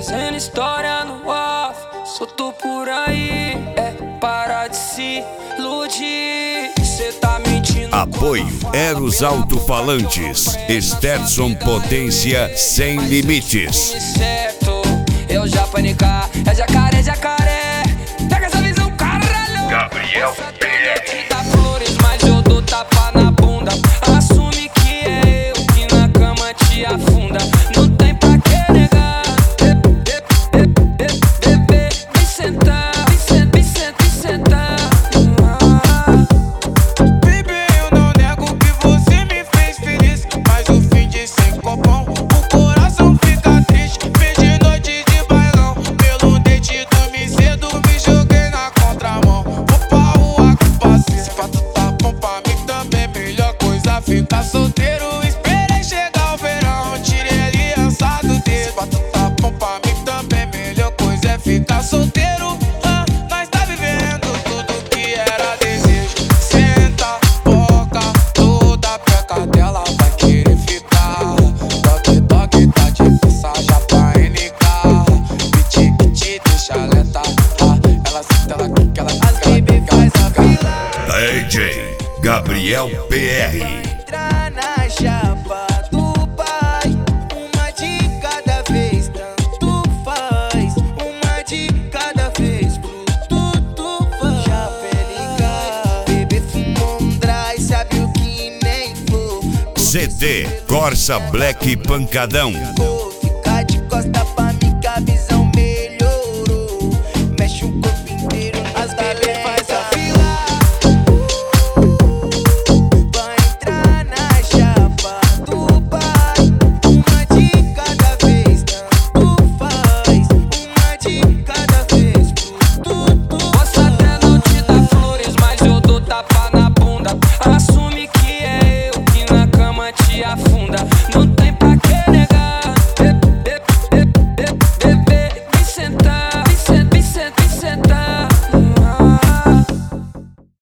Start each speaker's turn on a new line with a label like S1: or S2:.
S1: Fazendo história no off, solto por aí. É parar de se iludir. Cê tá mentindo.
S2: Apoio Eros Alto-Falantes. Sterson Potência sem limites.
S1: Certo, eu já panicar. É jacaré, jacaré. Pega essa visão, caralho.
S2: Gabriel
S1: Te dá flores, mas eu dou tapa na bunda. Assume que é eu que na cama te afunda. Não tem pra que negar. Vem sentar, vem sentar.
S3: Baby, eu não nego que você me fez feliz, mas o fim de sem copão, o coração fica triste. Perdi noite de bailão, pelo dente dormi cedo, me joguei na contramão. Vou pra rua com paciência, se fato tá bom pra mim também. Melhor coisa ficar solteiro, esperei chegar o verão, tirei a aliança do dedo. Se fato tá bom pra mim também, melhor coisa é ficar solteiro. Nós tá vivendo tudo que era desejo. Senta, boca, toda peca dela vai querer ficar. Toque, toque, tá difícil já pra NK. Beat que te deixa lenta. Ela senta, ela quica, ela quica, ela quica, faz a fila.
S2: DJ Gabriel PR.
S3: Entra na chapa do pai, uma de cada vez, tanto faz. Uma de cada vez, tudo faz. Chapelica, bebê fumou um dry, sabe o que nem for.
S2: CD Corsa Black Pancadão.